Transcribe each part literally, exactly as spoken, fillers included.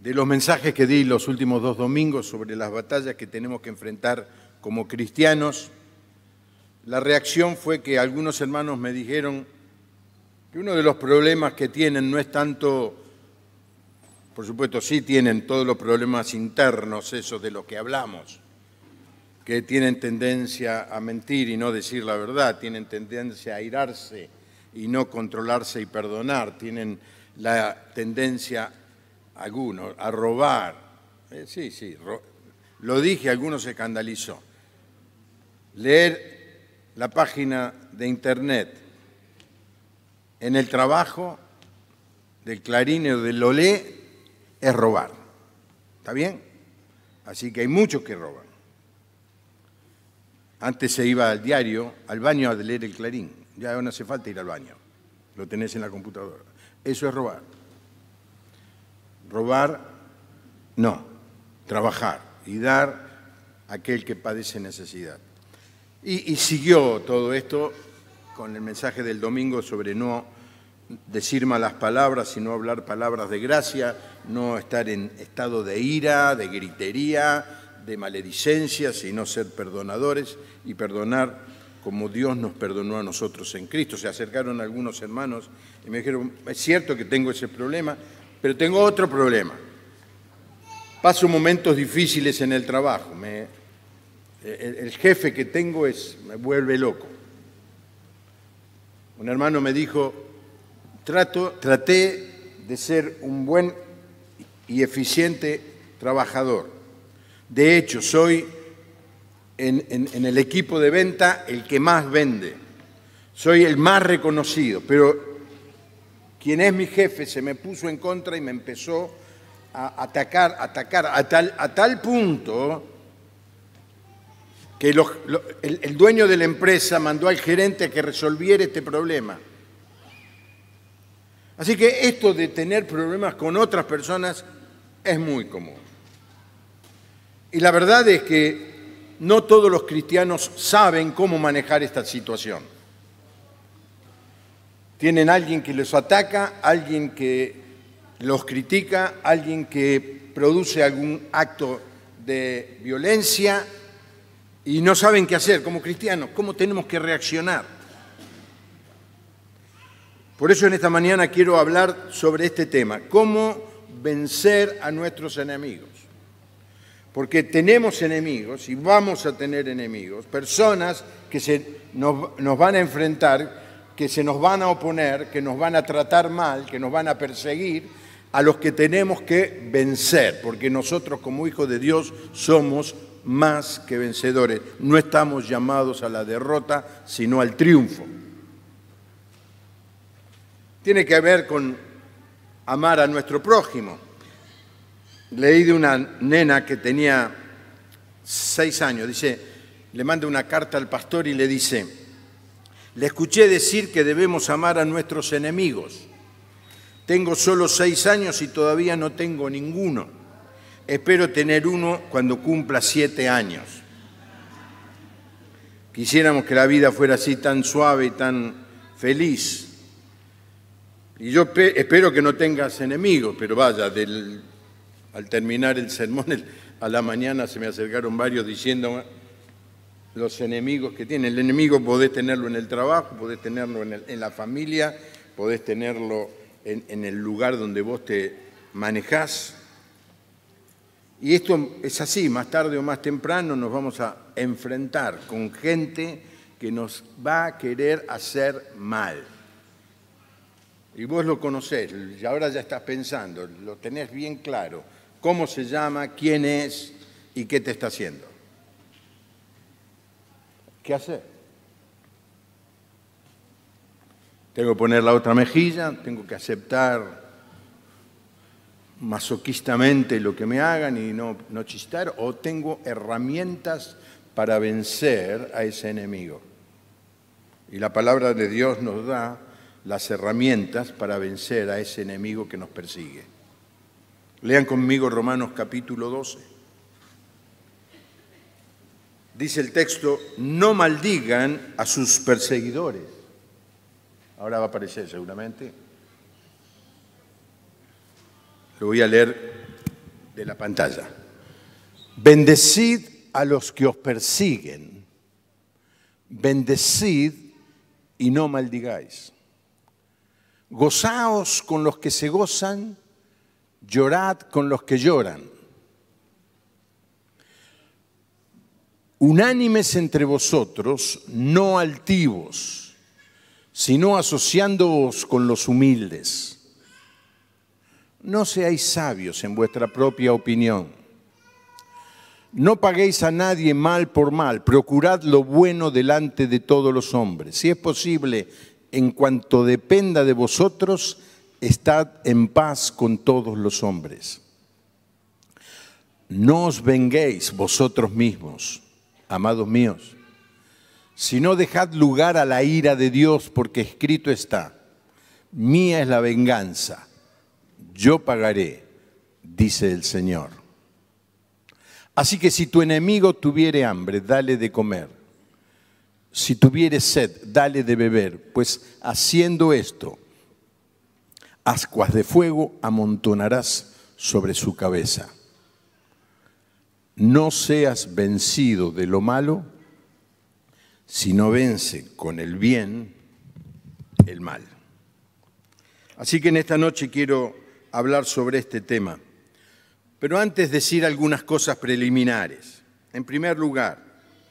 de los mensajes que di los últimos dos domingos sobre las batallas que tenemos que enfrentar como cristianos, la reacción fue que algunos hermanos me dijeron que uno de los problemas que tienen no es tanto, por supuesto sí tienen todos los problemas internos, esos de los que hablamos, que tienen tendencia a mentir y no decir la verdad, tienen tendencia a airarse y no controlarse y perdonar, tienen la tendencia, algunos, a robar. Eh, sí, sí, ro lo dije, algunos se escandalizó. Leer la página de internet en el trabajo del Clarín o del Olé es robar. ¿Está bien? Así que hay muchos que roban. Antes se iba al diario, al baño a leer el Clarín. Ya no hace falta ir al baño. Lo tenés en la computadora. Eso es robar. Robar, no. Trabajar y dar a aquel que padece necesidad. Y, y siguió todo esto con el mensaje del domingo sobre no decir malas palabras, sino hablar palabras de gracia, no estar en estado de ira, de gritería, de maledicencia, sino ser perdonadores y perdonar como Dios nos perdonó a nosotros en Cristo. Se acercaron algunos hermanos y me dijeron, es cierto que tengo ese problema, pero tengo otro problema. Paso momentos difíciles en el trabajo, me... El jefe que tengo es, me vuelve loco. Un hermano me dijo, Trato, traté de ser un buen y eficiente trabajador. De hecho, soy en, en, en el equipo de venta el que más vende. Soy el más reconocido, pero quien es mi jefe se me puso en contra y me empezó a atacar, atacar a tal, a tal punto que los, lo, el, el dueño de la empresa mandó al gerente a que resolviera este problema. Así que esto de tener problemas con otras personas es muy común. Y la verdad es que no todos los cristianos saben cómo manejar esta situación. Tienen alguien que los ataca, alguien que los critica, alguien que produce algún acto de violencia, y no saben qué hacer como cristianos, cómo tenemos que reaccionar. Por eso en esta mañana quiero hablar sobre este tema, cómo vencer a nuestros enemigos. Porque tenemos enemigos y vamos a tener enemigos, personas que se nos, nos van a enfrentar, que se nos van a oponer, que nos van a tratar mal, que nos van a perseguir, a los que tenemos que vencer, porque nosotros como hijos de Dios somos más que vencedores. No estamos llamados a la derrota, sino al triunfo. Tiene que ver con amar a nuestro prójimo. Leí de una nena que tenía seis años, dice, le manda una carta al pastor y le dice, le escuché decir que debemos amar a nuestros enemigos. Tengo solo seis años y todavía no tengo ninguno. Espero tener uno cuando cumpla siete años. Quisiéramos que la vida fuera así tan suave y tan feliz. Y yo espero que no tengas enemigos, pero vaya, del, al terminar el sermón, el, a la mañana se me acercaron varios diciendo los enemigos que tienen. El enemigo podés tenerlo en el trabajo, podés tenerlo en, el, en la familia, podés tenerlo en, en el lugar donde vos te manejás. Y esto es así, más tarde o más temprano nos vamos a enfrentar con gente que nos va a querer hacer mal. Y vos lo conocés, y ahora ya estás pensando, lo tenés bien claro, cómo se llama, quién es y qué te está haciendo. ¿Qué hacer? Tengo que poner la otra mejilla, tengo que aceptar masoquistamente lo que me hagan y no, no chistar, o tengo herramientas para vencer a ese enemigo. Y la palabra de Dios nos da las herramientas para vencer a ese enemigo que nos persigue. Lean conmigo Romanos capítulo doce. Dice el texto, no maldigan a sus perseguidores. Ahora va a aparecer seguramente. Lo voy a leer de la pantalla. Bendecid a los que os persiguen, bendecid y no maldigáis. Gozaos con los que se gozan, llorad con los que lloran. Unánimes entre vosotros, no altivos, sino asociándoos con los humildes. No seáis sabios en vuestra propia opinión. No paguéis a nadie mal por mal, procurad lo bueno delante de todos los hombres. Si es posible, en cuanto dependa de vosotros, estad en paz con todos los hombres. No os venguéis vosotros mismos, amados míos, sino dejad lugar a la ira de Dios, porque escrito está: mía es la venganza, yo pagaré, dice el Señor. Así que si tu enemigo tuviere hambre, dale de comer. Si tuviere sed, dale de beber, pues haciendo esto, ascuas de fuego amontonarás sobre su cabeza. No seas vencido de lo malo, sino vence con el bien el mal. Así que en esta noche quiero hablar sobre este tema. Pero antes decir algunas cosas preliminares. En primer lugar,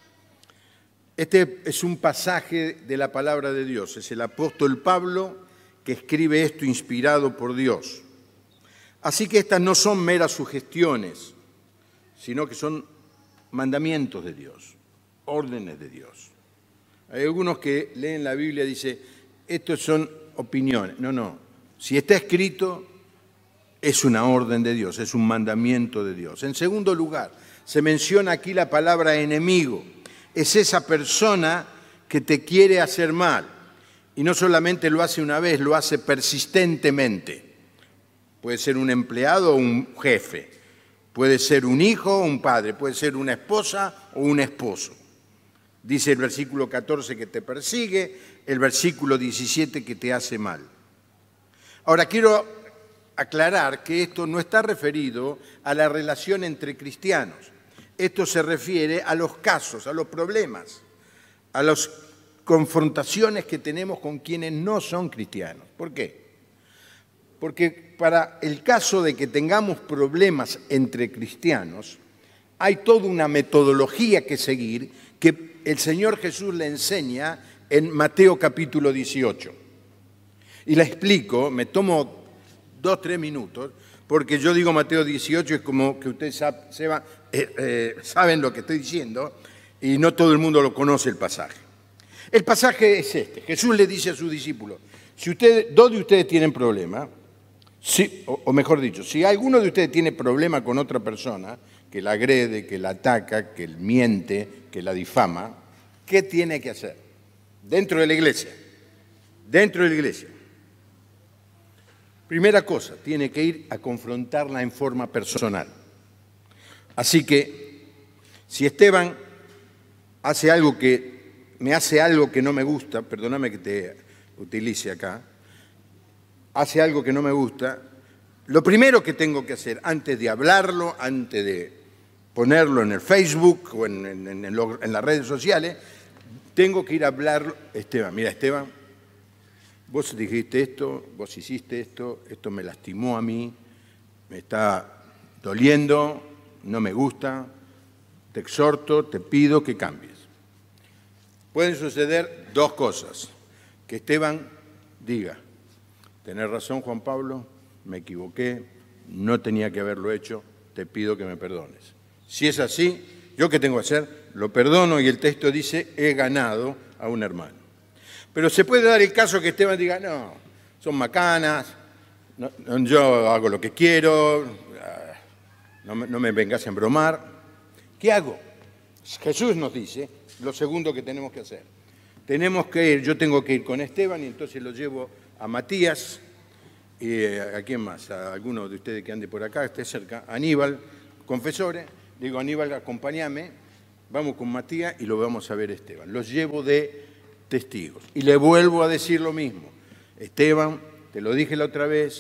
este es un pasaje de la palabra de Dios. Es el apóstol Pablo que escribe esto inspirado por Dios. Así que estas no son meras sugestiones, sino que son mandamientos de Dios, órdenes de Dios. Hay algunos que leen la Biblia y dicen, estos son opiniones. No, no. Si está escrito, es una orden de Dios, es un mandamiento de Dios. En segundo lugar, se menciona aquí la palabra enemigo. Es esa persona que te quiere hacer mal. Y no solamente lo hace una vez, lo hace persistentemente. Puede ser un empleado o un jefe. Puede ser un hijo o un padre. Puede ser una esposa o un esposo. Dice el versículo catorce que te persigue, el versículo diecisiete que te hace mal. Ahora quiero aclarar que esto no está referido a la relación entre cristianos. Esto se refiere a los casos, a los problemas, a las confrontaciones que tenemos con quienes no son cristianos. ¿Por qué? Porque para el caso de que tengamos problemas entre cristianos, hay toda una metodología que seguir que el Señor Jesús le enseña en Mateo capítulo dieciocho. Y la explico, me tomo dos, tres minutos, porque yo digo Mateo dieciocho, es como que ustedes sab, sepa, eh, eh, saben lo que estoy diciendo, y no todo el mundo lo conoce el pasaje. El pasaje es este. Jesús le dice a sus discípulos, si ustedes, dos de ustedes tienen problema, si, o, o mejor dicho, si alguno de ustedes tiene problema con otra persona, que la agrede, que la ataca, que miente, que la difama, ¿qué tiene que hacer? Dentro de la iglesia, dentro de la iglesia. Primera cosa, tiene que ir a confrontarla en forma personal. Así que, si Esteban hace algo que, me hace algo que no me gusta, perdóname que te utilice acá, hace algo que no me gusta, lo primero que tengo que hacer, antes de hablarlo, antes de ponerlo en el Facebook o en, en, en, en las redes sociales, tengo que ir a hablarlo. Esteban, mira Esteban, vos dijiste esto, vos hiciste esto, esto me lastimó a mí, me está doliendo, no me gusta, te exhorto, te pido que cambies. Pueden suceder dos cosas. Que Esteban diga, tenés razón Juan Pablo, me equivoqué, no tenía que haberlo hecho, te pido que me perdones. Si es así, ¿yo qué tengo que hacer? Lo perdono y el texto dice, he ganado a un hermano. Pero se puede dar el caso que Esteban diga, no, son macanas, no, no, yo hago lo que quiero, no me, no me vengas a embromar. ¿Qué hago? Jesús nos dice lo segundo que tenemos que hacer. Tenemos que ir, yo tengo que ir con Esteban y entonces lo llevo a Matías, y a quién más, a alguno de ustedes que ande por acá, esté cerca, Aníbal, confesores, digo Aníbal, acompáñame, vamos con Matías y lo vamos a ver Esteban. Los llevo de testigos. Y le vuelvo a decir lo mismo. Esteban, te lo dije la otra vez,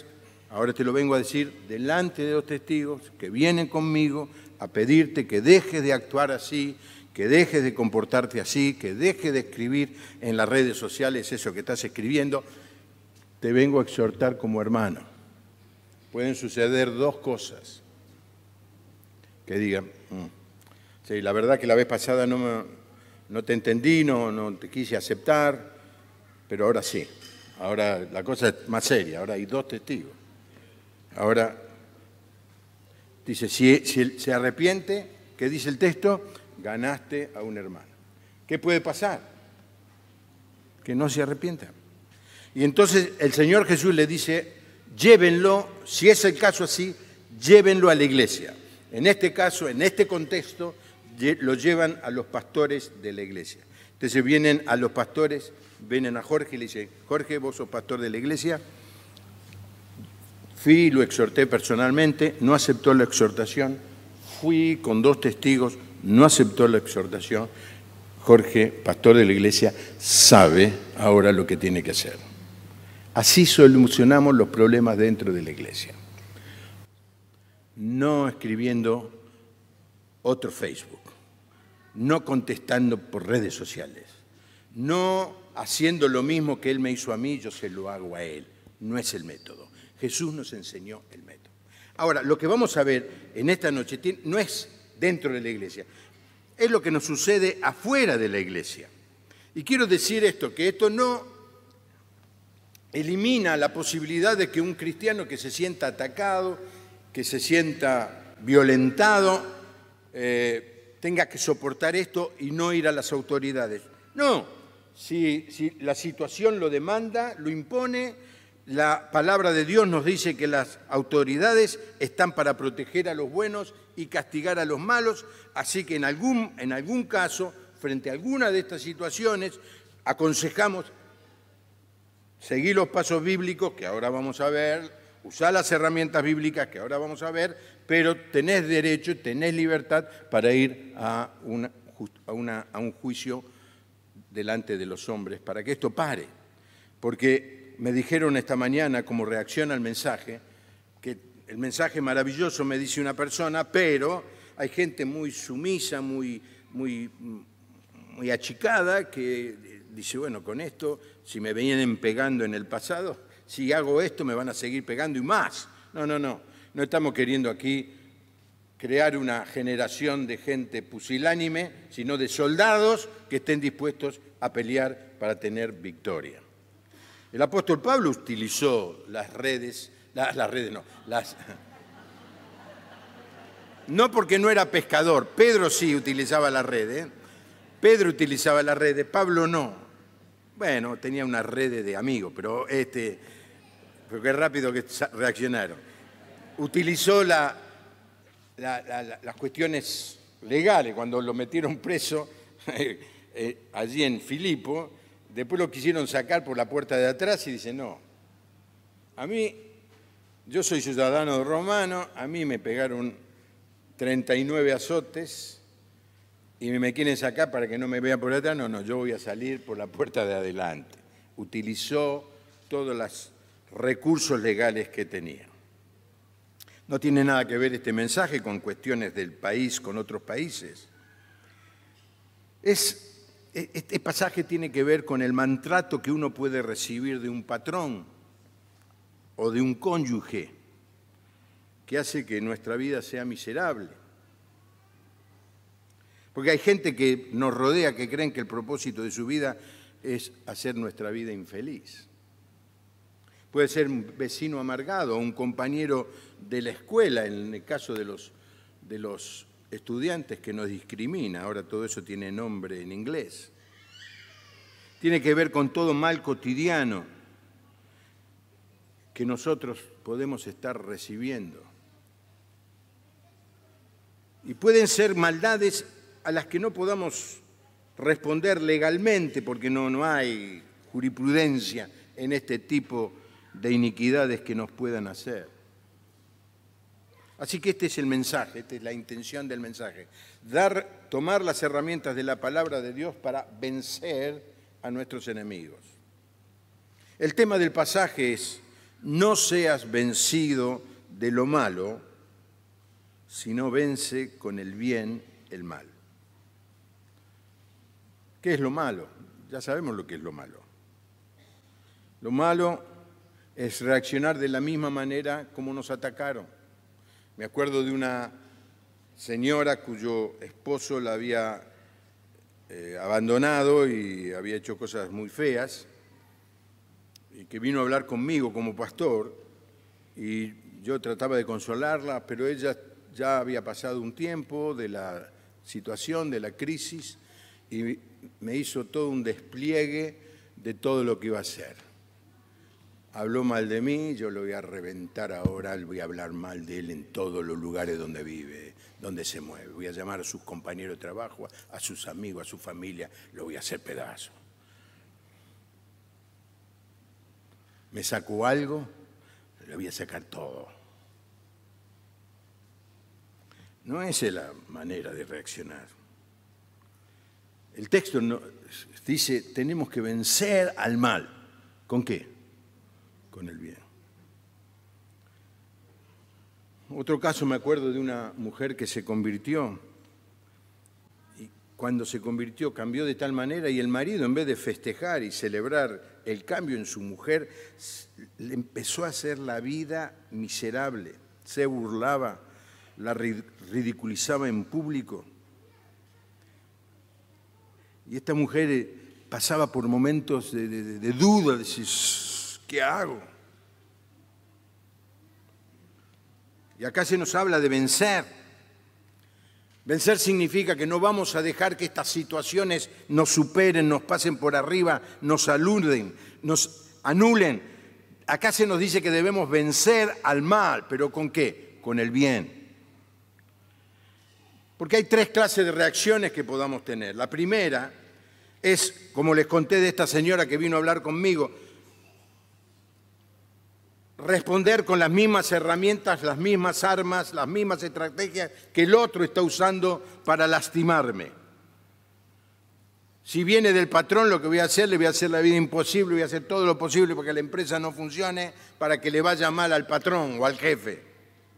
Ahora te lo vengo a decir delante de los testigos que vienen conmigo a pedirte que dejes de actuar así, que dejes de comportarte así, que dejes de escribir en las redes sociales eso que estás escribiendo. Te vengo a exhortar como hermano. Pueden suceder dos cosas. Que digan, mmm, sí, la verdad que la vez pasada no, me, no te entendí, no, no te quise aceptar, pero ahora sí. Ahora la cosa es más seria, ahora hay dos testigos. Ahora, dice, si, si se arrepiente, ¿qué dice el texto? Ganaste a un hermano. ¿Qué puede pasar? Que no se arrepienta. Y entonces el Señor Jesús le dice, llévenlo, si es el caso así, llévenlo a la iglesia. En este caso, en este contexto, lo llevan a los pastores de la iglesia. Entonces vienen a los pastores, vienen a Jorge y le dicen, Jorge, vos sos pastor de la iglesia. Fui, lo exhorté personalmente, no aceptó la exhortación. Fui con dos testigos, no aceptó la exhortación. Jorge, pastor de la iglesia, sabe ahora lo que tiene que hacer. Así solucionamos los problemas dentro de la iglesia. No escribiendo otro Facebook, no contestando por redes sociales, no haciendo lo mismo que él me hizo a mí, yo se lo hago a él. No es el método. Jesús nos enseñó el método. Ahora, lo que vamos a ver en esta noche no es dentro de la iglesia, es lo que nos sucede afuera de la iglesia. Y quiero decir esto, que esto no elimina la posibilidad de que un cristiano que se sienta atacado, que se sienta violentado, eh, tenga que soportar esto y no ir a las autoridades. No, si, si la situación lo demanda, lo impone. La palabra de Dios nos dice que las autoridades están para proteger a los buenos y castigar a los malos, así que en algún, en algún caso, frente a alguna de estas situaciones, aconsejamos seguir los pasos bíblicos, que ahora vamos a ver, usar las herramientas bíblicas, que ahora vamos a ver, pero tenés derecho, tenés libertad para ir a, una, a, una, a un juicio delante de los hombres, para que esto pare, porque me dijeron esta mañana como reacción al mensaje, que el mensaje maravilloso me dice una persona, pero hay gente muy sumisa, muy, muy, muy achicada, que dice, bueno, con esto, si me vienen pegando en el pasado, si hago esto me van a seguir pegando y más. No, no, no, no estamos queriendo aquí crear una generación de gente pusilánime, sino de soldados que estén dispuestos a pelear para tener victoria. El apóstol Pablo utilizó las redes, las, las redes no, las... No porque no era pescador, Pedro sí utilizaba las redes, ¿eh? Pedro utilizaba las redes, Pablo no. Bueno, tenía una red de amigos, pero este, pero qué rápido que reaccionaron. Utilizó la, la, la, la, las cuestiones legales, cuando lo metieron preso eh, eh, allí en Filipo. Después lo quisieron sacar por la puerta de atrás y dice, no, a mí, yo soy ciudadano romano, a mí me pegaron treinta y nueve azotes y me quieren sacar para que no me vean por atrás. No, no, yo voy a salir por la puerta de adelante. Utilizó todos los recursos legales que tenía. No tiene nada que ver este mensaje con cuestiones del país, con otros países. Es... Este pasaje tiene que ver con el maltrato que uno puede recibir de un patrón o de un cónyuge que hace que nuestra vida sea miserable. Porque hay gente que nos rodea que creen que el propósito de su vida es hacer nuestra vida infeliz. Puede ser un vecino amargado o un compañero de la escuela, en el caso de los, de los estudiantes que nos discrimina. Ahora todo eso tiene nombre en inglés. Tiene que ver con todo mal cotidiano que nosotros podemos estar recibiendo. Y pueden ser maldades a las que no podamos responder legalmente, porque no, no hay jurisprudencia en este tipo de iniquidades que nos puedan hacer. Así que este es el mensaje, esta es la intención del mensaje. Dar, tomar las herramientas de la palabra de Dios para vencer a nuestros enemigos. El tema del pasaje es no seas vencido de lo malo, sino vence con el bien el mal. ¿Qué es lo malo? Ya sabemos lo que es lo malo. Lo malo es reaccionar de la misma manera como nos atacaron. Me acuerdo de una señora cuyo esposo la había eh, abandonado y había hecho cosas muy feas, y que vino a hablar conmigo como pastor, y yo trataba de consolarla, pero ella ya había pasado un tiempo de la situación, de la crisis, y me hizo todo un despliegue de todo lo que iba a hacer. Habló mal de mí, yo lo voy a reventar ahora, le voy a hablar mal de él en todos los lugares donde vive, donde se mueve. Voy a llamar a sus compañeros de trabajo, a sus amigos, a su familia, lo voy a hacer pedazo. Me sacó algo, le voy a sacar todo. No esa es la manera de reaccionar. El texto no, dice, tenemos que vencer al mal. ¿Con qué? Con el bien. Otro caso, me acuerdo de una mujer que se convirtió, y cuando se convirtió cambió de tal manera, y el marido, en vez de festejar y celebrar el cambio en su mujer, le empezó a hacer la vida miserable, se burlaba, la ridiculizaba en público. Y esta mujer pasaba por momentos de, de, de duda, de decir, ¿qué hago? Y acá se nos habla de vencer. Vencer significa que no vamos a dejar que estas situaciones nos superen, nos pasen por arriba, nos aluden, nos anulen. Acá se nos dice que debemos vencer al mal, ¿pero con qué? Con el bien. Porque hay tres clases de reacciones que podamos tener. La primera es, como les conté de esta señora que vino a hablar conmigo, responder con las mismas herramientas, las mismas armas, las mismas estrategias que el otro está usando para lastimarme. Si viene del patrón, lo que voy a hacer, le voy a hacer la vida imposible, voy a hacer todo lo posible para que la empresa no funcione, para que le vaya mal al patrón o al jefe.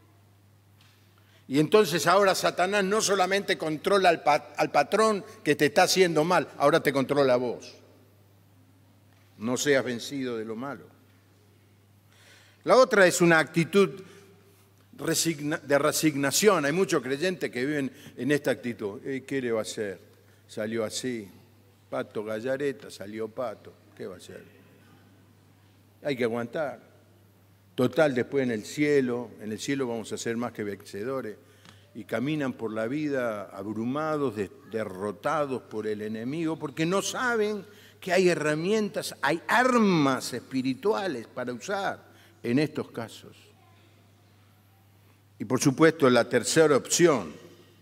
Y entonces ahora Satanás no solamente controla al, pat- al patrón que te está haciendo mal, ahora te controla a vos. No seas vencido de lo malo. La otra es una actitud resigna- de resignación. Hay muchos creyentes que viven en esta actitud. ¿Eh, ¿Qué le va a hacer? Salió así. Pato Gallareta, salió pato. ¿Qué va a hacer? Hay que aguantar. Total, después en el cielo, en el cielo vamos a ser más que vencedores. Y caminan por la vida abrumados, de- derrotados por el enemigo, porque no saben que hay herramientas, hay armas espirituales para usar en estos casos. Y por supuesto, la tercera opción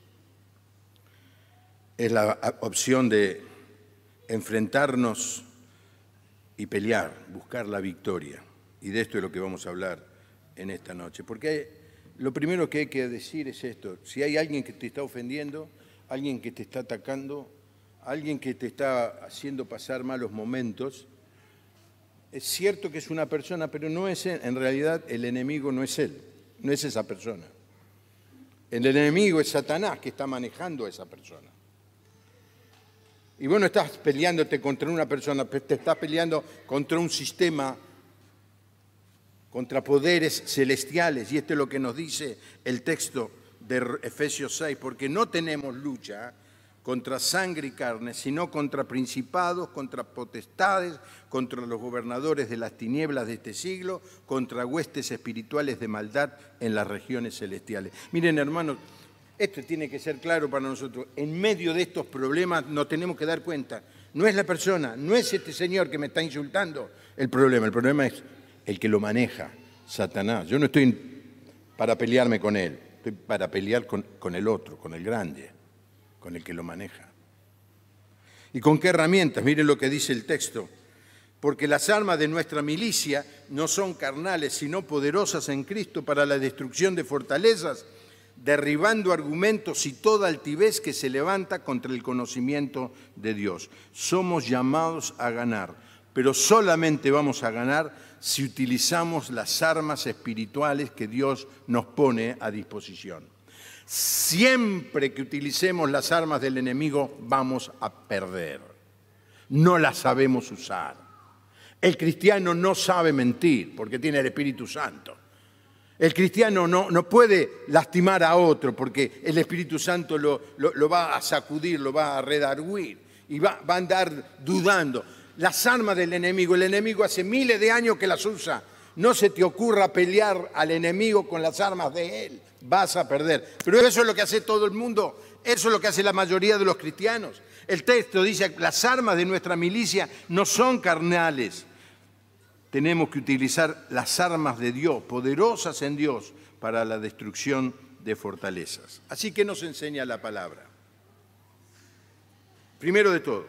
es la opción de enfrentarnos y pelear, buscar la victoria. Y de esto es lo que vamos a hablar en esta noche. Porque lo primero que hay que decir es esto. Si hay alguien que te está ofendiendo, alguien que te está atacando, alguien que te está haciendo pasar malos momentos, es cierto que es una persona, pero no es él. En realidad el enemigo no es él, no es esa persona. El enemigo es Satanás que está manejando a esa persona. Y vos no estás peleándote contra una persona, te estás peleando contra un sistema, contra poderes celestiales, y esto es lo que nos dice el texto de Efesios seis, porque no tenemos lucha contra sangre y carne, sino contra principados, contra potestades, contra los gobernadores de las tinieblas de este siglo, contra huestes espirituales de maldad en las regiones celestiales. Miren, hermanos, esto tiene que ser claro para nosotros. En medio de estos problemas nos tenemos que dar cuenta, no es la persona, no es este señor que me está insultando el problema, el problema es el que lo maneja, Satanás. Yo no estoy para pelearme con él, estoy para pelear con, con el otro, con el grande, con el que lo maneja. ¿Y con qué herramientas? Miren lo que dice el texto. Porque las armas de nuestra milicia no son carnales, sino poderosas en Cristo para la destrucción de fortalezas, derribando argumentos y toda altivez que se levanta contra el conocimiento de Dios. Somos llamados a ganar pero solamente vamos a ganar si utilizamos las armas espirituales que Dios nos pone a disposición. Siempre que utilicemos las armas del enemigo, vamos a perder. No las sabemos usar. El cristiano no sabe mentir porque tiene el Espíritu Santo. El cristiano no, no puede lastimar a otro porque el Espíritu Santo lo, lo, lo va a sacudir, lo va a redarguir y va, va a andar dudando. Las armas del enemigo, el enemigo hace miles de años que las usa. No se te ocurra pelear al enemigo con las armas de él, vas a perder. Pero eso es lo que hace todo el mundo, eso es lo que hace la mayoría de los cristianos. El texto dice que las armas de nuestra milicia no son carnales. Tenemos que utilizar las armas de Dios, poderosas en Dios, para la destrucción de fortalezas. Así que nos enseña la palabra. Primero de todo,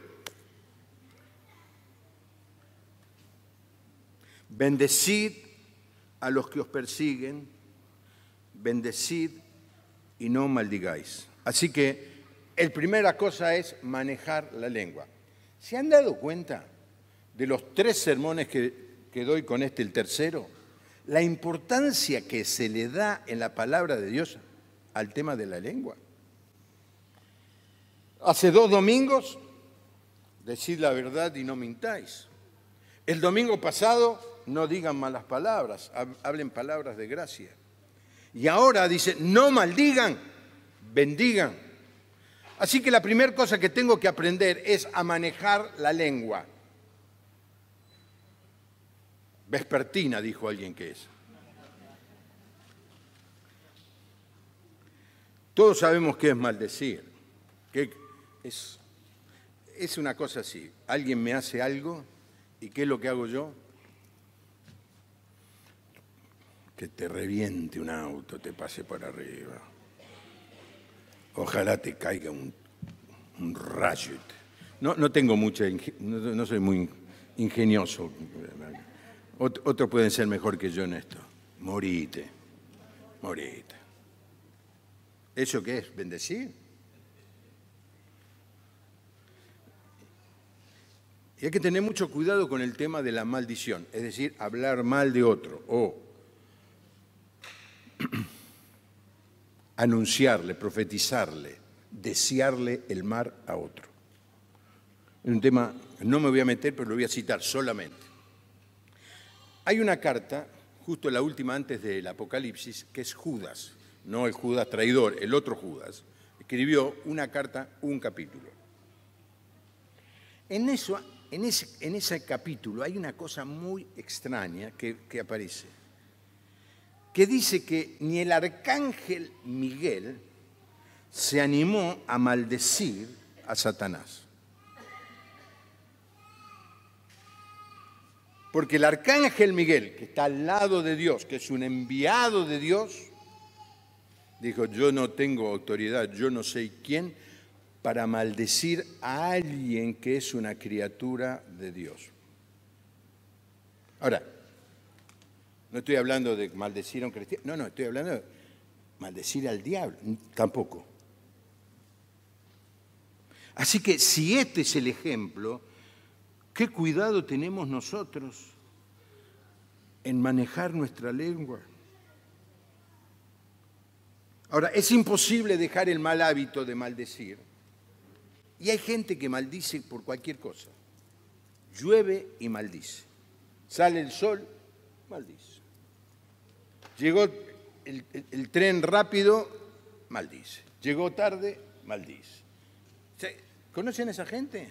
bendecid a los que os persiguen, bendecid y no maldigáis. Así que la primera cosa es manejar la lengua. ¿Se han dado cuenta de los tres sermones que, que doy con este, el tercero? La importancia que se le da en la palabra de Dios al tema de la lengua. Hace dos domingos, decid la verdad y no mintáis. El domingo pasado, no digan malas palabras, hablen palabras de gracia. Y ahora dice, no maldigan, bendigan. Así que la primera cosa que tengo que aprender es a manejar la lengua. Vespertina, dijo alguien que es. Todos sabemos qué es maldecir, que es, es una cosa así. Alguien me hace algo, ¿y qué es lo que hago yo? Que te reviente un auto, te pase por arriba. Ojalá te caiga un, un rayo. No, no tengo mucha, no, no soy muy ingenioso. Ot, otros pueden ser mejor que yo en esto. Morite, morite. ¿Eso qué es? ¿Bendecir? Y hay que tener mucho cuidado con el tema de la maldición, es decir, hablar mal de otro o anunciarle, profetizarle, desearle el mal a otro. Es un tema, no me voy a meter, pero lo voy a citar solamente. Hay una carta, justo la última antes del Apocalipsis, que es Judas, no el Judas traidor, el otro Judas, escribió una carta, un capítulo. En, eso, en, ese, en ese capítulo hay una cosa muy extraña que, que aparece, que dice que ni el arcángel Miguel se animó a maldecir a Satanás. Porque el arcángel Miguel, que está al lado de Dios, que es un enviado de Dios, dijo, yo no tengo autoridad, yo no sé quién, para maldecir a alguien que es una criatura de Dios. Ahora, no estoy hablando de maldecir a un cristiano, no, no, estoy hablando de maldecir al diablo, tampoco. Así que si este es el ejemplo, ¿qué cuidado tenemos nosotros en manejar nuestra lengua? Ahora, es imposible dejar el mal hábito de maldecir. Y hay gente que maldice por cualquier cosa. Llueve y maldice. Sale el sol, maldice. Llegó el, el, el tren rápido, maldice. Llegó tarde, maldice. ¿Conocen a esa gente?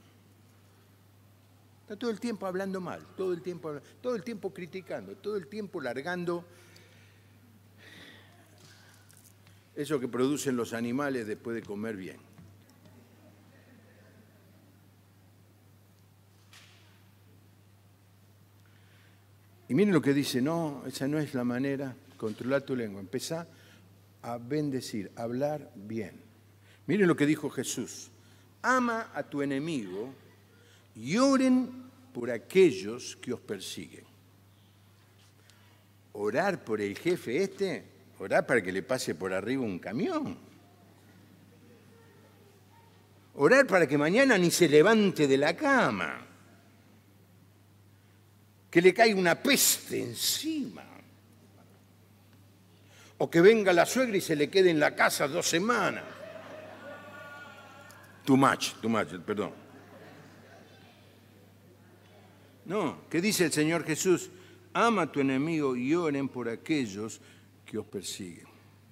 Está todo el tiempo hablando mal, todo el tiempo, todo el tiempo criticando, todo el tiempo largando eso que producen los animales después de comer bien. Y miren lo que dice, no, esa no es la manera, controlar tu lengua, empezá a bendecir, a hablar bien. Miren lo que dijo Jesús, ama a tu enemigo y oren por aquellos que os persiguen. Orar por el jefe este, orar para que le pase por arriba un camión. Orar para que mañana ni se levante de la cama. que le caiga una peste encima, o que venga la suegra y se le quede en la casa dos semanas. Too much, too much, perdón. No, ¿qué dice el Señor Jesús? Ama a tu enemigo y oren por aquellos que os persiguen.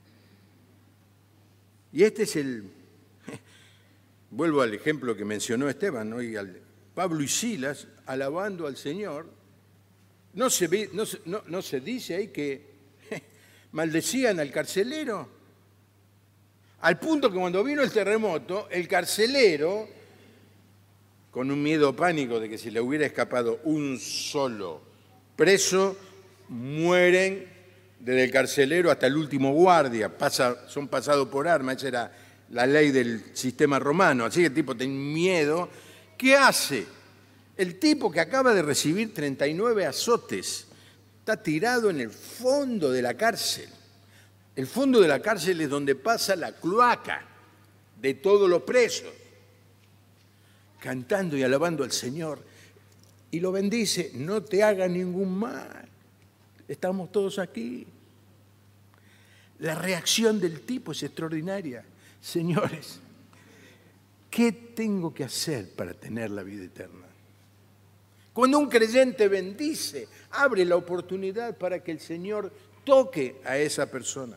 Y este es el... Vuelvo al ejemplo que mencionó Esteban, ¿no? Y al, Pablo y Silas alabando al Señor. No se, ve, no, se, no, no se dice ahí que maldecían al carcelero. Al punto que cuando vino el terremoto, el carcelero, con un miedo pánico de que si le hubiera escapado un solo preso, mueren desde el carcelero hasta el último guardia, pasa, son pasados por arma, esa era la ley del sistema romano, así que el tipo tenía miedo. ¿Qué hace? El tipo que acaba de recibir treinta y nueve azotes está tirado en el fondo de la cárcel. El fondo de la cárcel es donde pasa la cloaca de todos los presos, cantando y alabando al Señor. Y lo bendice, no te haga ningún mal, estamos todos aquí. La reacción del tipo es extraordinaria. Señores, ¿qué tengo que hacer para tener la vida eterna? Cuando un creyente bendice, abre la oportunidad para que el Señor toque a esa persona.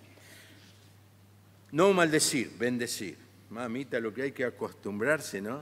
No maldecir, bendecir. Mamita, lo que hay que acostumbrarse, ¿no?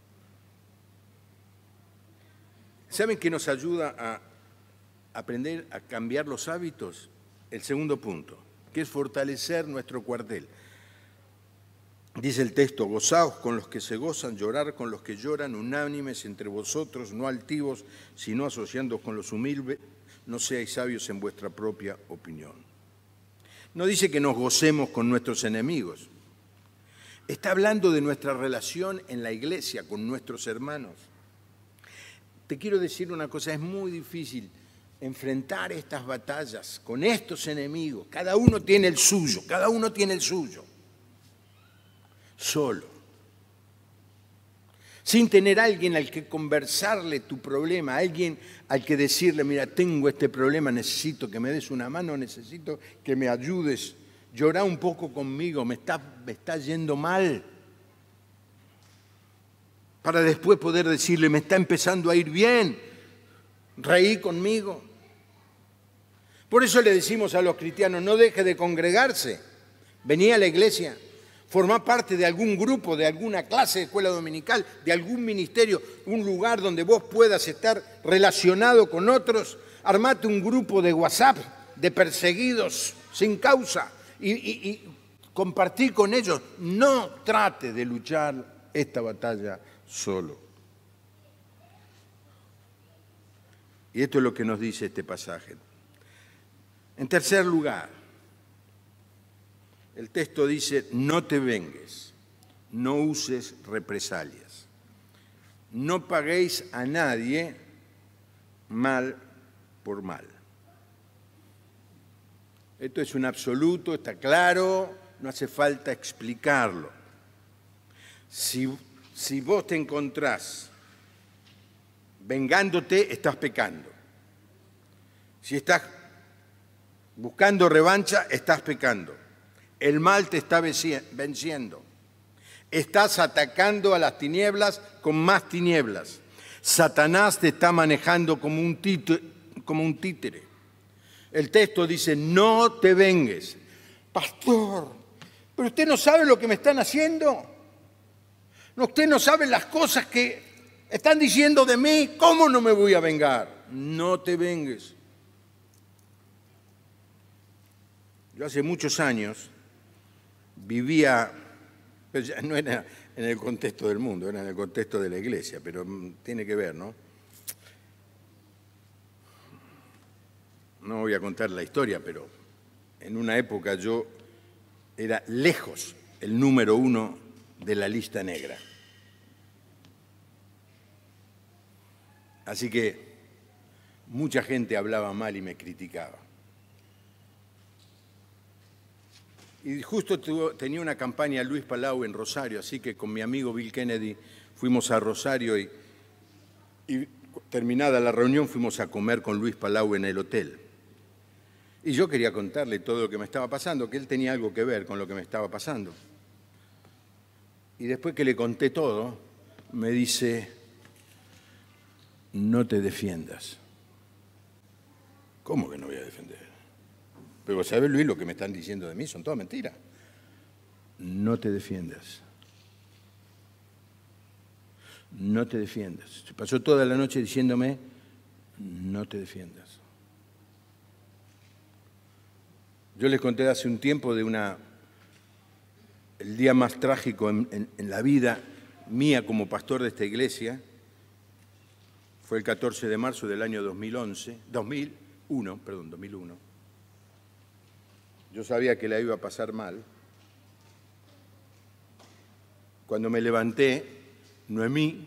¿Saben qué nos ayuda a aprender a cambiar los hábitos? El segundo punto, que es fortalecer nuestro cuartel. Dice el texto, gozaos con los que se gozan, llorar con los que lloran, unánimes entre vosotros, no altivos, sino asociándoos con los humildes, no seáis sabios en vuestra propia opinión. No dice que nos gocemos con nuestros enemigos. Está hablando de nuestra relación en la iglesia con nuestros hermanos. Te quiero decir una cosa, es muy difícil enfrentar estas batallas con estos enemigos. Cada uno tiene el suyo, cada uno tiene el suyo. Solo. Sin tener a alguien al que conversarle tu problema, alguien al que decirle, mira, tengo este problema, necesito que me des una mano, necesito que me ayudes, llorá un poco conmigo, me está, me está yendo mal. Para después poder decirle, me está empezando a ir bien, reí conmigo. Por eso le decimos a los cristianos, no deje de congregarse, vení a la iglesia. Formar parte de algún grupo, de alguna clase de escuela dominical, de algún ministerio, un lugar donde vos puedas estar relacionado con otros. Armate un grupo de WhatsApp de perseguidos sin causa y, y, y compartí con ellos. No trate de luchar esta batalla solo. Y esto es lo que nos dice este pasaje. En tercer lugar, el texto dice, no te vengues, no uses represalias, no paguéis a nadie mal por mal. Esto es un absoluto, está claro, no hace falta explicarlo. Si, si vos te encontrás vengándote, estás pecando. Si estás buscando revancha, estás pecando. El mal te está venciendo. Estás atacando a las tinieblas con más tinieblas. Satanás te está manejando como un títere. Como un títere. El texto dice, no te vengues. Pastor, pero usted no sabe lo que me están haciendo. Usted no sabe las cosas que están diciendo de mí. ¿Cómo no me voy a vengar? No te vengues. Yo hace muchos años vivía, pero ya no era en el contexto del mundo, era en el contexto de la iglesia, pero tiene que ver, ¿no? No voy a contar la historia, pero en una época yo era lejos el número uno de la lista negra. Así que mucha gente hablaba mal y me criticaba. Y justo tuvo, tenía una campaña Luis Palau en Rosario, así que con mi amigo Bill Kennedy fuimos a Rosario y, y terminada la reunión, fuimos a comer con Luis Palau en el hotel. Y yo quería contarle todo lo que me estaba pasando, que él tenía algo que ver con lo que me estaba pasando. Y después que le conté todo, me dice, no te defiendas. ¿Cómo que no voy a defender? Pero ¿sabes, Luis, lo que me están diciendo de mí? Son todas mentiras. No te defiendas. No te defiendas. Se pasó toda la noche diciéndome, no te defiendas. Yo les conté hace un tiempo de una, el día más trágico en, en, en la vida mía como pastor de esta iglesia. Fue el catorce de marzo del año dos mil once, dos mil uno, perdón, dos mil uno. Yo sabía que la iba a pasar mal. Cuando me levanté, Noemí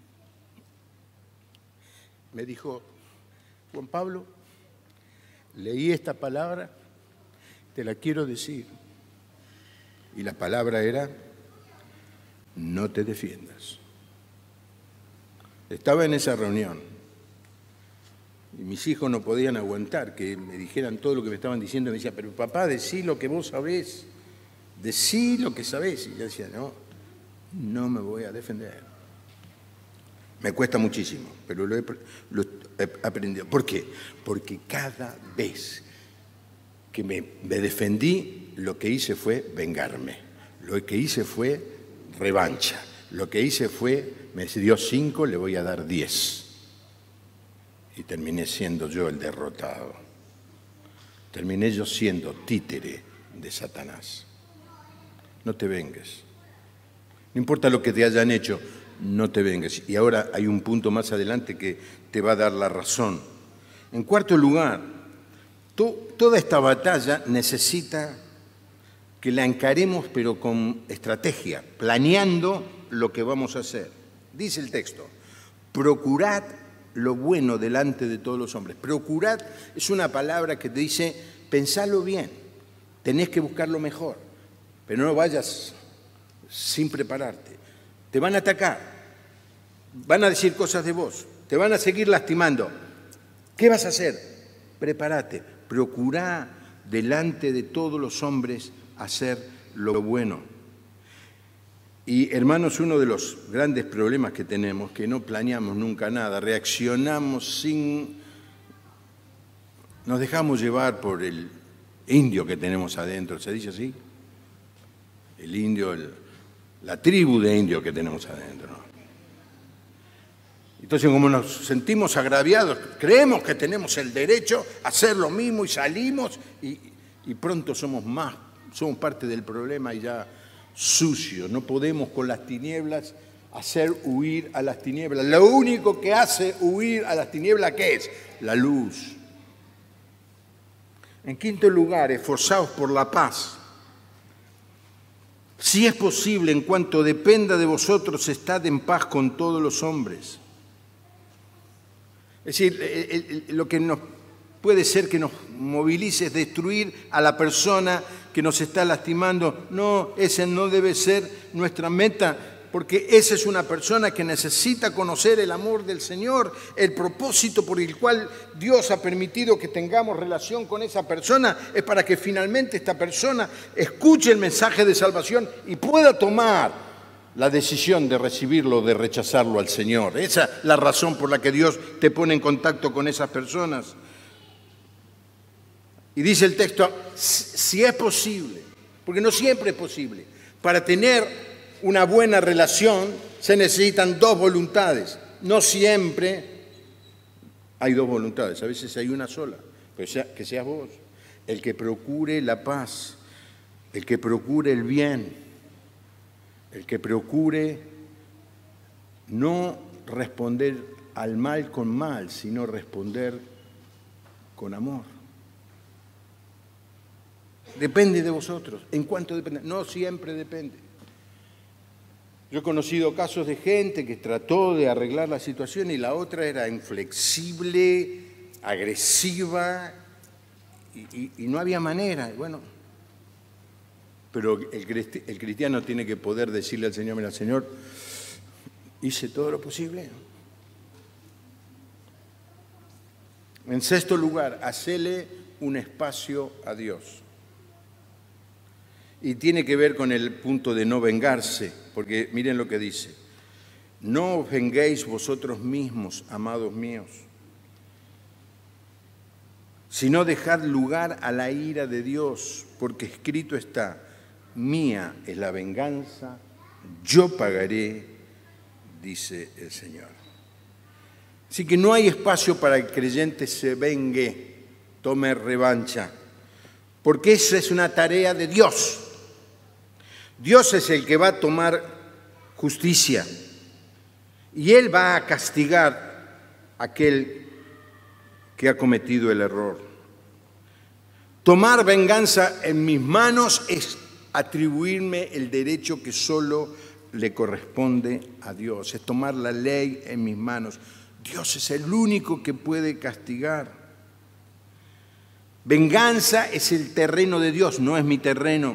me dijo, Juan Pablo, leí esta palabra, te la quiero decir. Y la palabra era, no te defiendas. Estaba en esa reunión y mis hijos no podían aguantar que me dijeran todo lo que me estaban diciendo. Me decía, pero papá, decí lo que vos sabés, decí lo que sabés. Y yo decía, no, no me voy a defender. Me cuesta muchísimo, pero lo he, lo he aprendido. ¿Por qué? Porque cada vez que me, me defendí, lo que hice fue vengarme. Lo que hice fue revancha. Lo que hice fue, me dio cinco, le voy a dar diez. Y terminé siendo yo el derrotado. Terminé yo siendo títere de Satanás. No te vengues. No importa lo que te hayan hecho, no te vengues. Y ahora hay un punto más adelante que te va a dar la razón. En cuarto lugar, to, toda esta batalla necesita que la encaremos, pero con estrategia, planeando lo que vamos a hacer. Dice el texto, procurad lo bueno delante de todos los hombres. Procurad es una palabra que te dice, pensalo bien, tenés que buscar lo mejor, pero no vayas sin prepararte. Te van a atacar, van a decir cosas de vos, te van a seguir lastimando. ¿Qué vas a hacer? Prepárate, procurá delante de todos los hombres hacer lo bueno. Y hermanos, uno de los grandes problemas que tenemos, que no planeamos nunca nada, reaccionamos sin... Nos dejamos llevar por el indio que tenemos adentro, ¿se dice así? El indio, el, la tribu de indios que tenemos adentro, ¿no? Entonces, como nos sentimos agraviados, creemos que tenemos el derecho a hacer lo mismo y salimos y, y pronto somos más, somos parte del problema y ya sucios. No podemos con las tinieblas hacer huir a las tinieblas. Lo único que hace huir a las tinieblas, ¿qué es? La luz. En quinto lugar, esforzaos por la paz. Si es posible, en cuanto dependa de vosotros, estad en paz con todos los hombres. Es decir, el, el, lo que nos puede ser que nos movilice es destruir a la persona que nos está lastimando. No, ese no debe ser nuestra meta, porque esa es una persona que necesita conocer el amor del Señor, el propósito por el cual Dios ha permitido que tengamos relación con esa persona, es para que finalmente esta persona escuche el mensaje de salvación y pueda tomar la decisión de recibirlo o de rechazarlo al Señor. Esa es la razón por la que Dios te pone en contacto con esas personas. Y dice el texto, si es posible, porque no siempre es posible, para tener una buena relación se necesitan dos voluntades. No siempre hay dos voluntades, a veces hay una sola, pero sea, que seas vos el que procure la paz, el que procure el bien, el que procure no responder al mal con mal, sino responder con amor. Depende de vosotros. ¿En cuánto depende? No siempre depende. Yo he conocido casos de gente que trató de arreglar la situación y la otra era inflexible, agresiva y, y, y no había manera. Bueno, pero el, el cristiano tiene que poder decirle al Señor, mira, Señor, hice todo lo posible. En sexto lugar, hacele un espacio a Dios. Y tiene que ver con el punto de no vengarse, porque miren lo que dice. No os venguéis vosotros mismos, amados míos, sino dejad lugar a la ira de Dios, porque escrito está, mía es la venganza, yo pagaré, dice el Señor. Así que no hay espacio para que el creyente se vengue, tome revancha, porque esa es una tarea de Dios. Dios es el que va a tomar justicia y Él va a castigar a aquel que ha cometido el error. Tomar venganza en mis manos es atribuirme el derecho que solo le corresponde a Dios, es tomar la ley en mis manos. Dios es el único que puede castigar. Venganza es el terreno de Dios, no es mi terreno.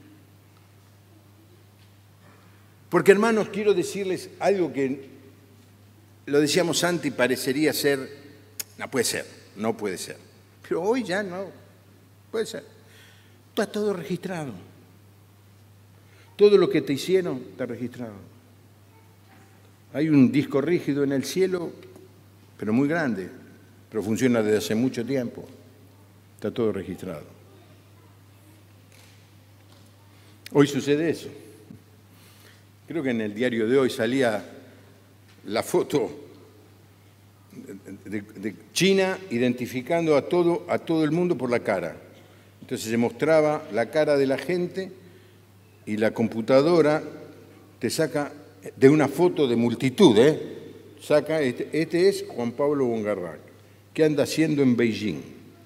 Porque, hermanos, quiero decirles algo que lo decíamos antes y parecería ser, no puede ser, no puede ser. Pero hoy ya no, puede ser. Está todo registrado. Todo lo que te hicieron está registrado. Hay un disco rígido en el cielo, pero muy grande, pero funciona desde hace mucho tiempo. Está todo registrado. Hoy sucede eso. Creo que en el diario de hoy salía la foto de, de China identificando a todo, a todo el mundo por la cara. Entonces se mostraba la cara de la gente y la computadora te saca de una foto de multitud, ¿eh? Saca, este, este es Juan Pablo Bongarrac. ¿Qué anda haciendo en Beijing?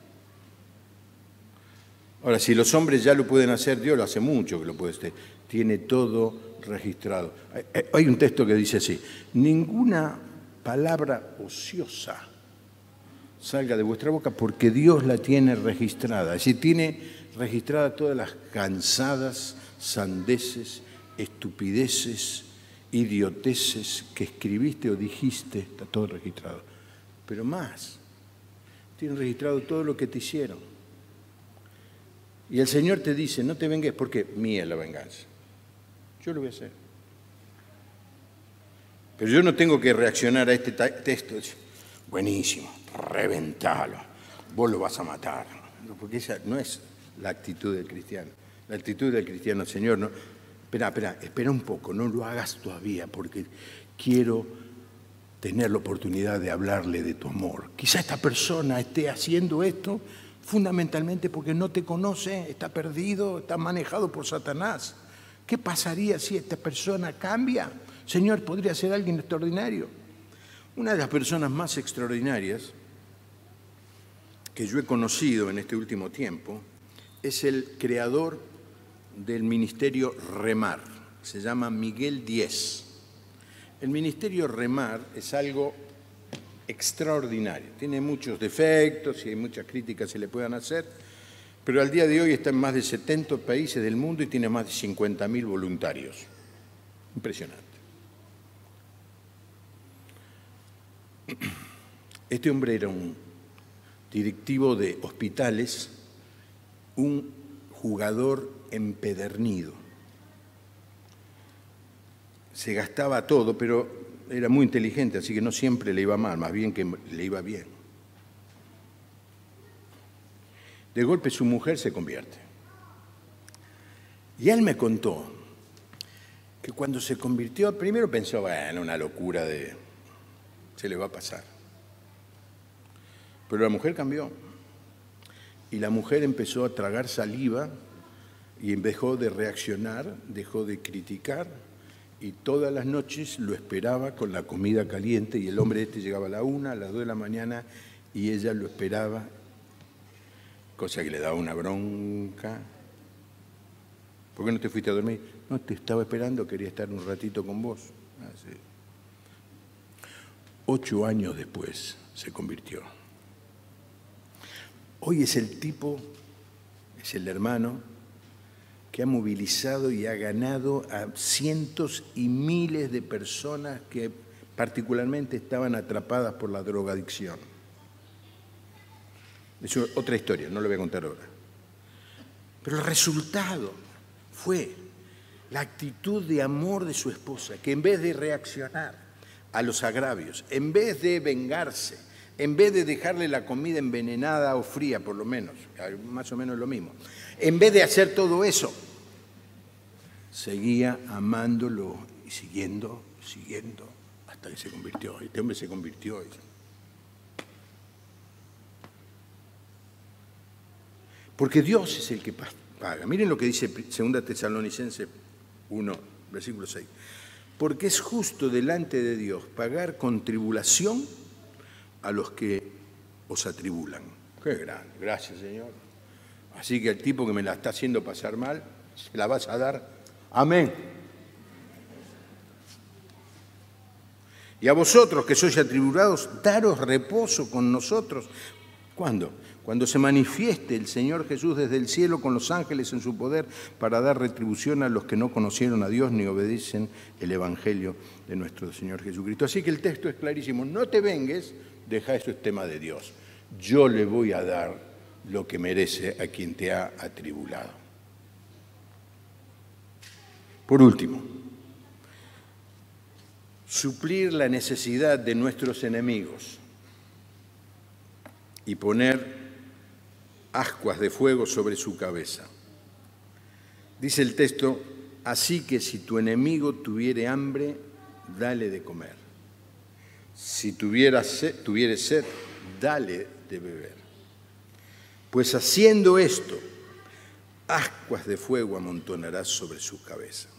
Ahora, si los hombres ya lo pueden hacer, Dios lo hace mucho que lo puede hacer. Tiene todo registrado. Hay un texto que dice así, ninguna palabra ociosa salga de vuestra boca porque Dios la tiene registrada. Es decir, tiene registradas todas las cansadas, sandeces, estupideces, idioteces que escribiste o dijiste, está todo registrado. Pero más, tiene registrado todo lo que te hicieron. Y el Señor te dice, no te vengues porque mía es la venganza. Yo lo voy a hacer. Pero yo no tengo que reaccionar a este texto. Buenísimo, reventalo, vos lo vas a matar. No, porque esa no es la actitud del cristiano. La actitud del cristiano, Señor, no. Espera, espera, espera un poco, no lo hagas todavía porque quiero tener la oportunidad de hablarle de tu amor. Quizá esta persona esté haciendo esto fundamentalmente porque no te conoce, está perdido, está manejado por Satanás. ¿Qué pasaría si esta persona cambia? Señor, podría ser alguien extraordinario. Una de las personas más extraordinarias que yo he conocido en este último tiempo es el creador del ministerio Remar. Se llama Miguel Díez. El ministerio Remar es algo extraordinario. Tiene muchos defectos y hay muchas críticas que se le puedan hacer, pero al día de hoy está en más de setenta países del mundo y tiene más de cincuenta mil voluntarios. Impresionante. Este hombre era un directivo de hospitales, un jugador empedernido. Se gastaba todo, pero era muy inteligente, así que no siempre le iba mal, más bien que le iba bien. De golpe su mujer se convierte. Y él me contó que cuando se convirtió, primero pensó, bueno, una locura de... se le va a pasar. Pero la mujer cambió. Y la mujer empezó a tragar saliva y dejó de reaccionar, dejó de criticar, y todas las noches lo esperaba con la comida caliente, y el hombre este llegaba a la una, a las dos de la mañana, y ella lo esperaba, cosa que le daba una bronca. ¿Por qué no te fuiste a dormir? No, te estaba esperando, quería estar un ratito con vos. Así. Ocho años después se convirtió. Hoy es el tipo, es el hermano, que ha movilizado y ha ganado a cientos y miles de personas que particularmente estaban atrapadas por la drogadicción. Es otra historia, no lo voy a contar ahora. Pero el resultado fue la actitud de amor de su esposa, que en vez de reaccionar a los agravios, en vez de vengarse, en vez de dejarle la comida envenenada o fría, por lo menos, más o menos lo mismo, en vez de hacer todo eso, seguía amándolo y siguiendo, siguiendo, hasta que se convirtió. Este hombre se convirtió. Porque Dios es el que paga. Miren lo que dice segunda Tesalonicenses uno, versículo seis. Porque es justo delante de Dios pagar con tribulación a los que os atribulan. Qué grande, gracias Señor. Así que al tipo que me la está haciendo pasar mal, se la vas a dar. Amén. Y a vosotros que sois atribulados, daros reposo con nosotros. ¿Cuándo? Cuando se manifieste el Señor Jesús desde el cielo con los ángeles en su poder para dar retribución a los que no conocieron a Dios ni obedecen el Evangelio de nuestro Señor Jesucristo. Así que el texto es clarísimo. No te vengues, deja eso, es tema de Dios. Yo le voy a dar lo que merece a quien te ha atribulado. Por último, suplir la necesidad de nuestros enemigos y poner ascuas de fuego sobre su cabeza. Dice el texto, así que si tu enemigo tuviere hambre, dale de comer. Si tuviera sed, tuviere sed, dale de beber. Pues haciendo esto, ascuas de fuego amontonarás sobre su cabeza.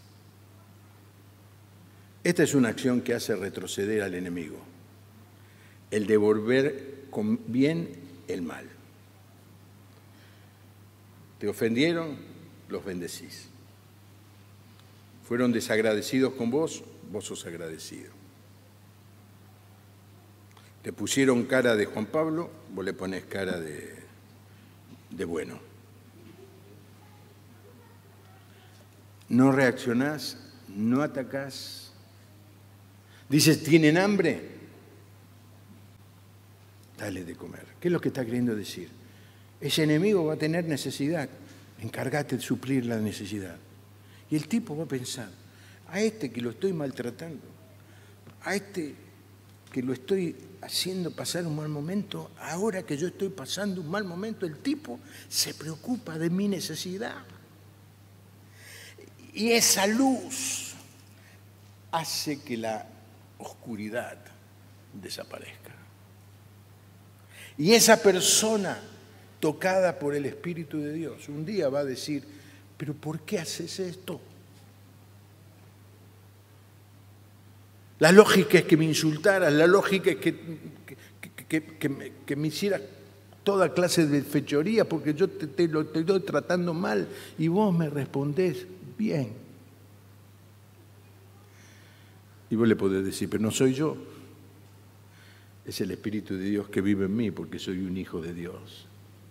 Esta es una acción que hace retroceder al enemigo, el devolver con bien el mal. Te ofendieron, los bendecís. Fueron desagradecidos con vos, vos sos agradecido. Te pusieron cara de Juan Pablo, vos le ponés cara de, de bueno. No reaccionás, no atacás. Dices, ¿tienen hambre? Dale de comer. ¿Qué es lo que está queriendo decir? Ese enemigo va a tener necesidad, encárgate de suplir la necesidad. Y el tipo va a pensar, a este que lo estoy maltratando, a este que lo estoy haciendo pasar un mal momento, ahora que yo estoy pasando un mal momento, el tipo se preocupa de mi necesidad. Y esa luz hace que la oscuridad desaparezca. Y esa persona tocada por el Espíritu de Dios, un día va a decir, ¿pero por qué haces esto? La lógica es que me insultaras, la lógica es que, que, que, que, me, que me hicieras toda clase de fechoría porque yo te, te lo te estoy tratando mal y vos me respondés bien. Y vos le podés decir, pero no soy yo, es el Espíritu de Dios que vive en mí porque soy un hijo de Dios.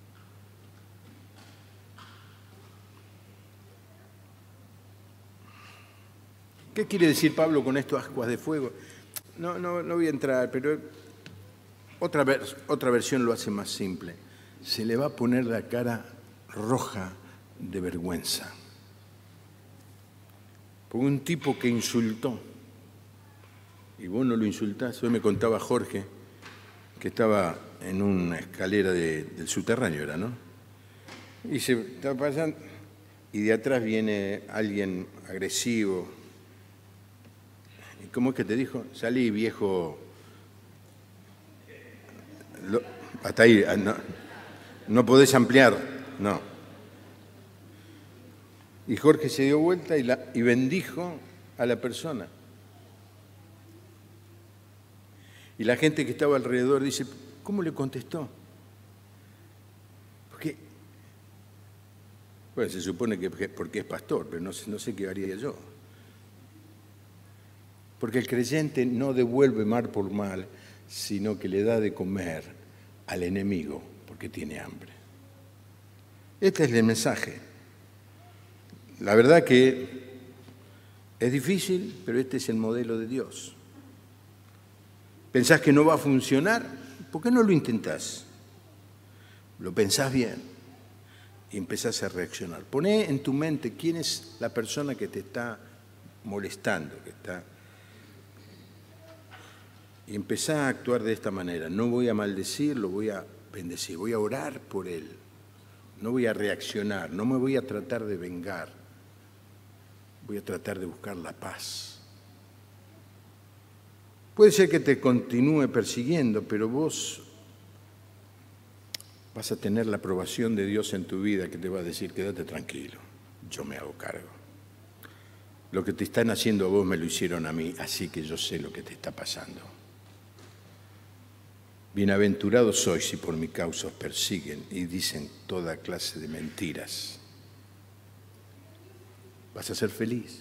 ¿Qué quiere decir Pablo con esto, ascuas de fuego? No, no, no voy a entrar, pero otra, vers- otra versión lo hace más simple. Se le va a poner la cara roja de vergüenza. Por un tipo que insultó, y vos no lo insultás. Hoy me contaba Jorge que estaba en una escalera de, del subterráneo, era, ¿no? Y se está pasando, y de atrás viene alguien agresivo. ¿Cómo es que te dijo? Salí, viejo. Lo, hasta ahí, no, no podés ampliar, no. Y Jorge se dio vuelta y, la, y bendijo a la persona. Y la gente que estaba alrededor dice, ¿cómo le contestó? Porque, bueno, se supone que porque es pastor, pero no, no sé qué haría yo. Porque el creyente no devuelve mal por mal, sino que le da de comer al enemigo porque tiene hambre. Este es el mensaje. La verdad que es difícil, pero este es el modelo de Dios. ¿Pensás que no va a funcionar? ¿Por qué no lo intentás? lo pensás bien y empezás a reaccionar. Poné en tu mente quién es la persona que te está molestando, que está... y empezá a actuar de esta manera. No voy a maldecir, lo voy a bendecir, voy a orar por él. No voy a reaccionar, no me voy a tratar de vengar. Voy a tratar de buscar la paz. Puede ser que te continúe persiguiendo, pero vos vas a tener la aprobación de Dios en tu vida que te va a decir, quédate tranquilo, yo me hago cargo. Lo que te están haciendo a vos me lo hicieron a mí, así que yo sé lo que te está pasando. Bienaventurados sois si por mi causa os persiguen y dicen toda clase de mentiras. Vas a ser feliz.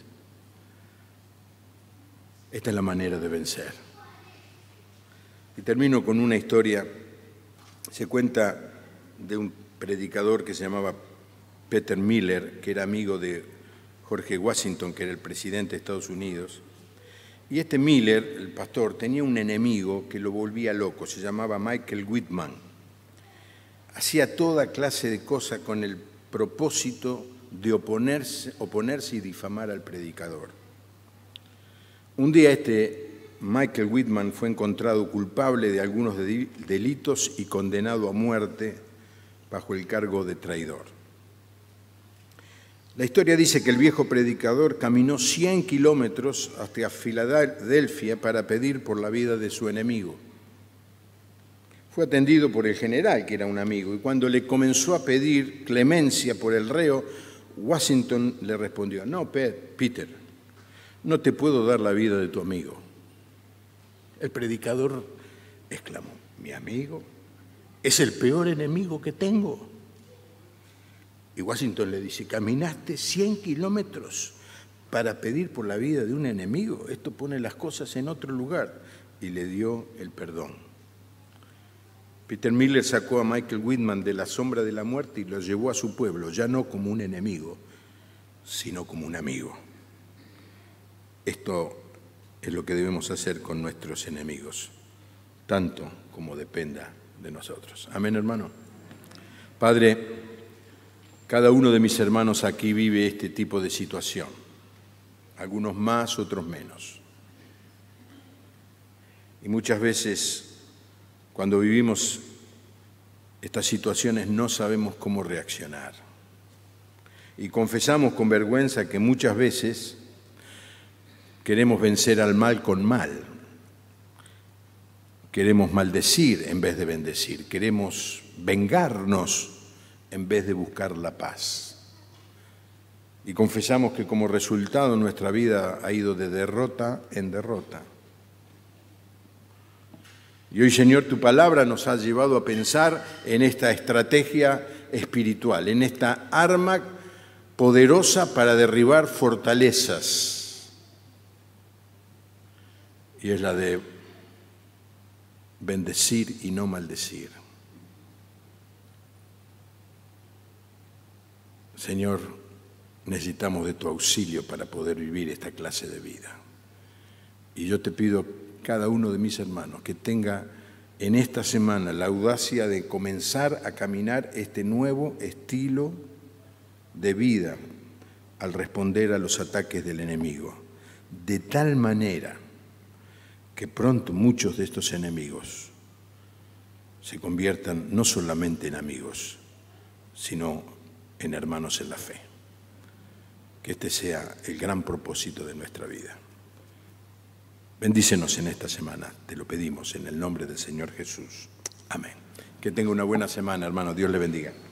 Esta es la manera de vencer. Y termino con una historia. Se cuenta de un predicador que se llamaba Peter Miller, que era amigo de George Washington, que era el presidente de Estados Unidos. Y este Miller, el pastor, tenía un enemigo que lo volvía loco, se llamaba Michael Whitman. Hacía toda clase de cosas con el propósito de oponerse, oponerse y difamar al predicador. Un día este Michael Whitman fue encontrado culpable de algunos delitos y condenado a muerte bajo el cargo de traidor. La historia dice que el viejo predicador caminó cien kilómetros hasta Filadelfia para pedir por la vida de su enemigo. Fue atendido por el general, que era un amigo, y cuando le comenzó a pedir clemencia por el reo, Washington le respondió, no, Peter, no te puedo dar la vida de tu amigo. El predicador exclamó, ¿mi amigo? Es el peor enemigo que tengo. Y Washington le dice, caminaste cien kilómetros para pedir por la vida de un enemigo. Esto pone las cosas en otro lugar. Y le dio el perdón. Peter Miller sacó a Michael Whitman de la sombra de la muerte y lo llevó a su pueblo, ya no como un enemigo, sino como un amigo. Esto es lo que debemos hacer con nuestros enemigos, tanto como dependa de nosotros. Amén, hermano. Padre, cada uno de mis hermanos aquí vive este tipo de situación, algunos más, otros menos. Y muchas veces, cuando vivimos estas situaciones, no sabemos cómo reaccionar. Y confesamos con vergüenza que muchas veces queremos vencer al mal con mal. Queremos maldecir en vez de bendecir. Queremos vengarnos en vez de buscar la paz. Y confesamos que como resultado nuestra vida ha ido de derrota en derrota. Y hoy, Señor, tu palabra nos ha llevado a pensar en esta estrategia espiritual, en esta arma poderosa para derribar fortalezas. Y es la de bendecir y no maldecir. Señor, necesitamos de tu auxilio para poder vivir esta clase de vida. Y yo te pido, cada uno de mis hermanos, que tenga en esta semana la audacia de comenzar a caminar este nuevo estilo de vida al responder a los ataques del enemigo, de tal manera que pronto muchos de estos enemigos se conviertan no solamente en amigos, sino en hermanos en la fe. Que este sea el gran propósito de nuestra vida. Bendícenos en esta semana, te lo pedimos en el nombre del Señor Jesús. Amén. Que tenga una buena semana, hermano. Dios le bendiga.